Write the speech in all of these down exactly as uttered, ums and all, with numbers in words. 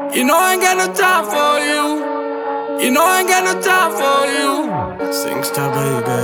You know I ain't got no time for you. You know I ain't got no time for you. Singsta baby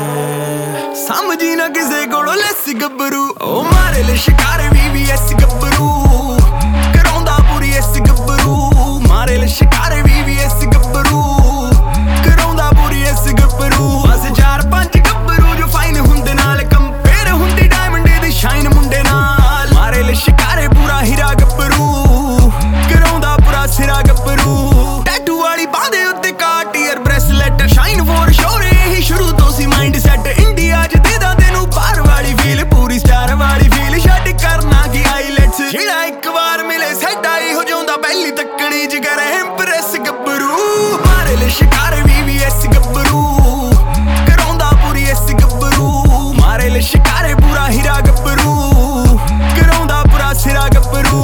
समझी ना किसे कोलो less गब्बरू ओ मारे ले शिकारे वी वी एस गब्बरू कराउंदा पूरी एस गब्बरू मारे ले शिकारे वी वी एस गब्बरू कराउंदा पूरी एस गब्बरू बस चार पांच गब्बरू जो फाइन हुंदे नाल कंपेयर हुंदी डायमंड दी शाइन मुंडे नाल मारे ले शिकारे पूरा हीरा गब्बरू कराउंदा पूरा सिरा गब्बरू टैटू वाली बांदे उत्ते काट ear bracelet shine for sure ही शुरू तो सी माइंड सेट इंडिया च दे दा तेनू बाहर वाली फील पूरी स्टार वाली फील छड्ड करना की हाईलाइट्स जेड़ा एक बार मिले सेट आई हो जांदा पहली तक्कड़ी च करे इंप्रेस गब्बरू मारे ले शिकार वी वी एस गब्बरू कराउंदा पूरी एस गब्बरू मारे ले शिकार पूरा हीरा गब्बरू कराउंदा पूरा सिरा गब्बरू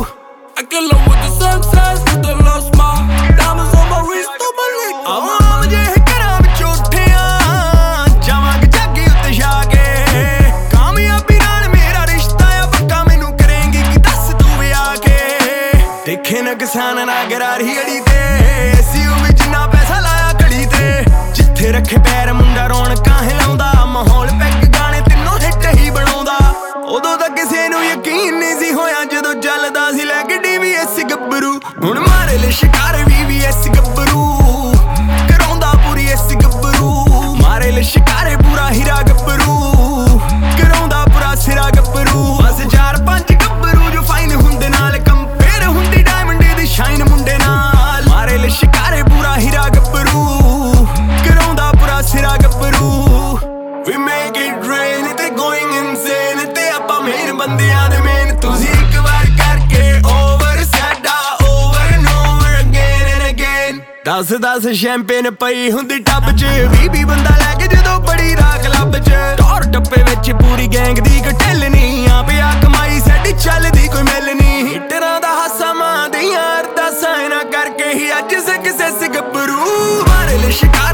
I can love with the success, with the lost my diamonds on my wrist, on my neck. I'm मुझे करा विच उठिया जावांग जागी उत्ते छा के कामयाबी नाल मेरा रिश्ता आ पक्का मैनू करेंगी कि दस तू भी आके देखे ना किसान ना गरारी अड़ी ते सीयू विच ना पैसा लाया घड़ी ते जिथे रखे पैर मुंडा रौनकां हिलाउंदा माहौल पैग गाने तिन्नों हिट ही बनाउंदा उदों तां किसे नूं यकीन नहीं सी होया जदों चलदा सी लै गड्डी वी एस गब्बरू हुण मारे ले शिकार वी वी एस गब्बरू कराउंदा पूरी एस गब्बरू मारे ले शिकारे पूरा हीरा गब्बरू कराउंदा पूरा सिरा गब्बरू बस चार पांच गब्बरू जो फाइन हुंदे नाल कंपेयर हुंदी डायमंड दी शाइन मुंडे नाल मारे ले शिकारे पूरा हीरा गब्बरू कराउंदा पूरा सिरा गब्बरू We make it rain ते going insane ते आपां मेन बंदियां दे मेन तुसी एक बार करके over साडा over and over again and again दस दस शैंपेन पई हुंदी टब च बीह बीह बंदा लैके जदों बड़ी दा क्लब च टौर टप्पे विच पूरी गैंग दी गठल नी आ पिया कमाई साडी चलदी कोई मिल नी हिटरां दा हासा मां दियां अरदासां ना करके ही अज सिक सिस गब्बरू मारे ले शिकार